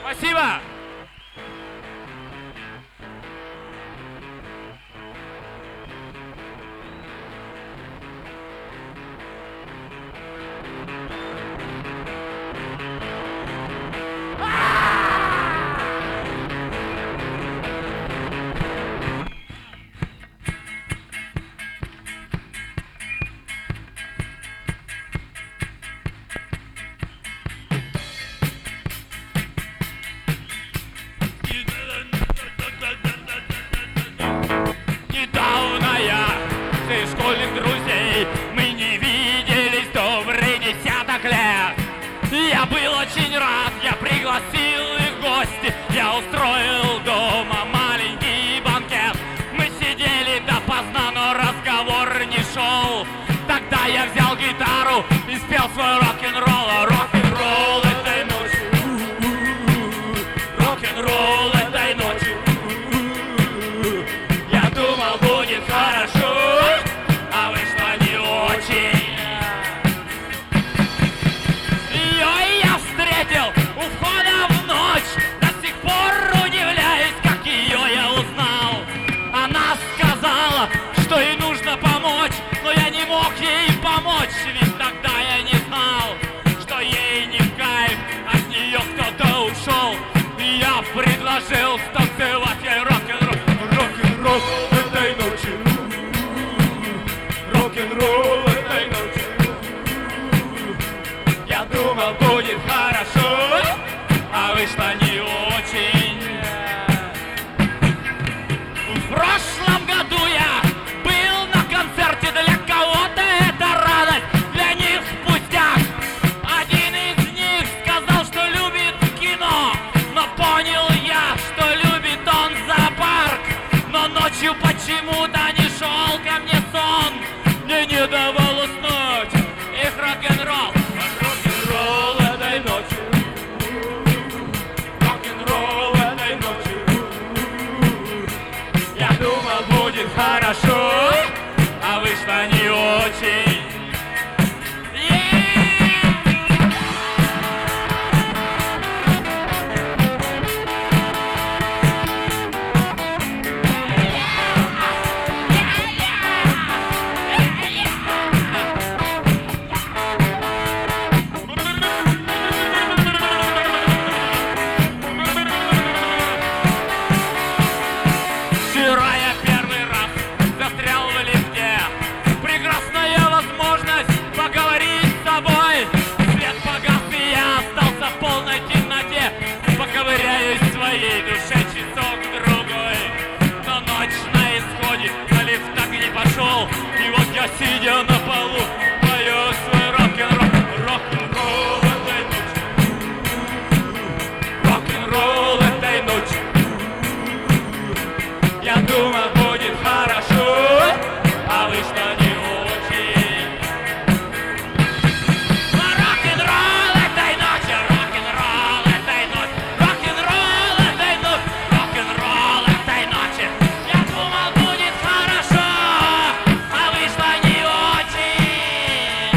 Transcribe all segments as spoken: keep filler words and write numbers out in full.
Спасибо! Недавно я всех школьных друзей, мы не виделись добрый десяток лет. Я был очень рад, я пригласил их в гости, я устроил дома маленький банкет. Мы сидели допоздна, но разговор не шел. Тогда я взял гитару и спел свой рок-н-ролл. А рок-н-ролл этой ночью, рок-н-ролл этой ночью. Я думал, будет хорошо, а вышло не очень. Ее я встретил у входа в ночь, до сих пор удивляюсь, как ее я узнал. Она сказала, что ей нужно помочь, но я не мог ей помочь, ведь тогда я не знал, что ей не в кайф, от нее кто-то ушел. И я предложил станцевать ей рок-н-ролл. Рок-н-ролл этой ночью, рок-н-ролл этой ночью. Я думал, будет хорошо, а вышло не очень. В прошлом году я был на концерте, для кого-то это радость, для них пустяк. Один из них сказал, что любит кино, но понял я, что любит он зоопарк. Но ночью почему-то не шел ко мне сон, мне не давал уснуть их рок-н-ролл. Рок-н-ролл этой ночью, рок-н-ролл этой ночью. Я думал, будет хорошо, а вышло не очень. Вчера я первый раз застрял в лифте. Прекрасная возможность поговорить с собой. Свет погас, и я остался в полной темноте. Поковыряюсь в своей душе часок-другой. Но ночь на исходе, а лифт так и не пошел. И вот я, сидя на полу, пою свой рок-н-ролл. Рок-н-ролл этой ночью, рок-н-ролл этой ночью. Я думал, будет хорошо, а вышло не очень. Рок-н-ролл этой ночью, рок-н-ролл этой ночью, рок-н-ролл этой ночью, рок-н-ролл этой ночью. Я думал, будет хорошо, а вышло не очень.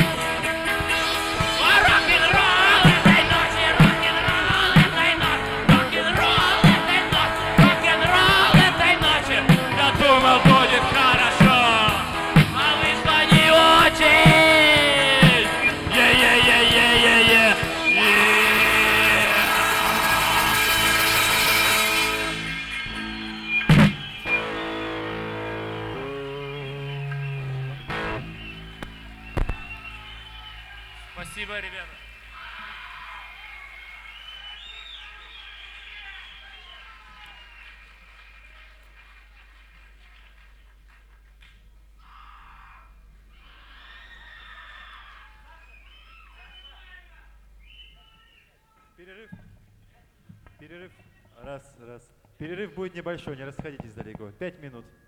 Рок-н-ролл этой ночью, рок-н-ролл этой ночью, рок-н-ролл этой ночью, рок-н-ролл этой ночью. Я думал, будет хорошо, а вышло не очень. Е-е-е-е-е-е. Спасибо, ребята. Перерыв. Перерыв. Раз, раз. Перерыв будет небольшой, не расходитесь далеко. Пять минут.